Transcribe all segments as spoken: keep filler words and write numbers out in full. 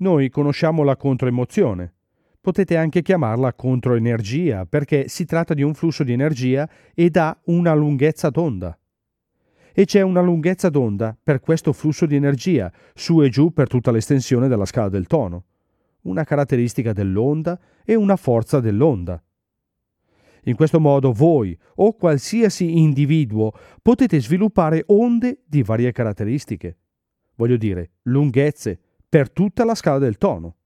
Noi conosciamo la controemozione. Potete anche chiamarla controenergia perché si tratta di un flusso di energia ed ha una lunghezza d'onda. E c'è una lunghezza d'onda per questo flusso di energia, su e giù per tutta l'estensione della scala del tono. Una caratteristica dell'onda e una forza dell'onda. In questo modo voi o qualsiasi individuo potete sviluppare onde di varie caratteristiche. Voglio dire, lunghezze per tutta la scala del tono.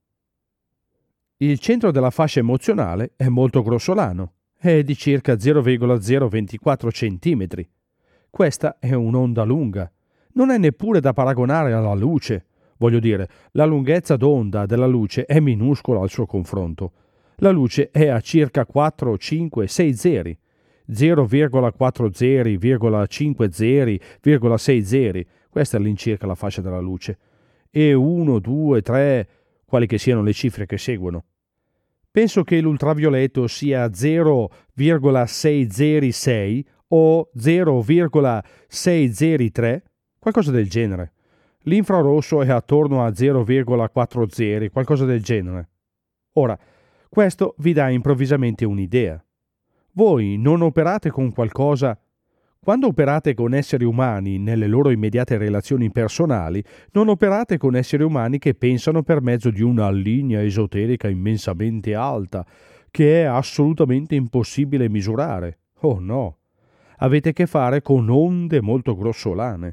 Il centro della fascia emozionale è molto grossolano, è di circa zero virgola zero ventiquattro centimetri. Questa è un'onda lunga. Non è neppure da paragonare alla luce. Voglio dire, la lunghezza d'onda della luce è minuscola al suo confronto. La luce è a circa quattro, cinque, sei zeri. zero virgola quattro zeri, cinque zeri, sei zeri. Questa è all'incirca la fascia della luce. E uno, due, tre, quali che siano le cifre che seguono. Penso che l'ultravioletto sia zero virgola sei zeri sei o zero virgola sei zeri tre, qualcosa del genere. L'infrarosso è attorno a zero virgola quattro zeri, qualcosa del genere. Ora, questo vi dà improvvisamente un'idea. Voi non operate con qualcosa. Quando operate con esseri umani nelle loro immediate relazioni personali, non operate con esseri umani che pensano per mezzo di una linea esoterica immensamente alta, che è assolutamente impossibile misurare. Oh no! Avete a che fare con onde molto grossolane.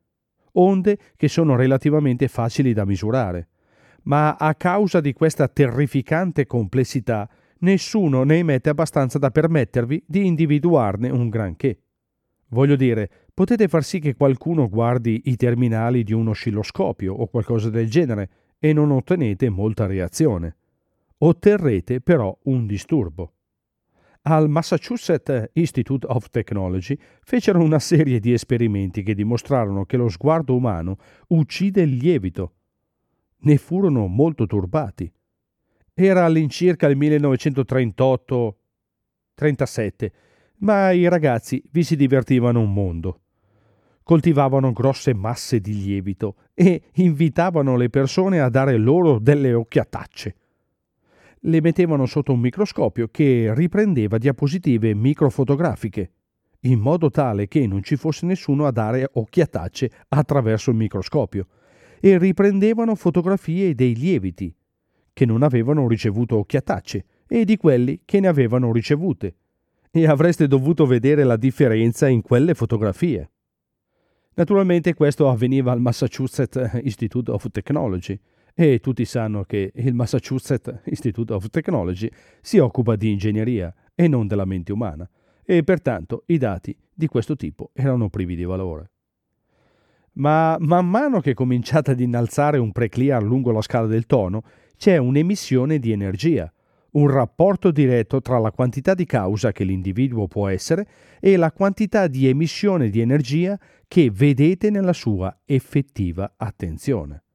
Onde che sono relativamente facili da misurare. Ma a causa di questa terrificante complessità, nessuno ne emette abbastanza da permettervi di individuarne un granché. Voglio dire, potete far sì che qualcuno guardi i terminali di un oscilloscopio o qualcosa del genere e non ottenete molta reazione. Otterrete però un disturbo. Al Massachusetts Institute of Technology fecero una serie di esperimenti che dimostrarono che lo sguardo umano uccide il lievito. Ne furono molto turbati. Era all'incirca il millenovecentotrentotto trentasette, ma i ragazzi vi si divertivano un mondo. Coltivavano grosse masse di lievito e invitavano le persone a dare loro delle occhiatacce. Le mettevano sotto un microscopio che riprendeva diapositive microfotografiche, in modo tale che non ci fosse nessuno a dare occhiatacce attraverso il microscopio, e riprendevano fotografie dei lieviti che non avevano ricevuto occhiatacce e di quelli che ne avevano ricevute, e avreste dovuto vedere la differenza in quelle fotografie. Naturalmente questo avveniva al Massachusetts Institute of Technology, e tutti sanno che il Massachusetts Institute of Technology si occupa di ingegneria e non della mente umana, e pertanto i dati di questo tipo erano privi di valore. Ma man mano che cominciate ad innalzare un preclear lungo la scala del tono, c'è un'emissione di energia, un rapporto diretto tra la quantità di causa che l'individuo può essere e la quantità di emissione di energia che vedete nella sua effettiva attenzione.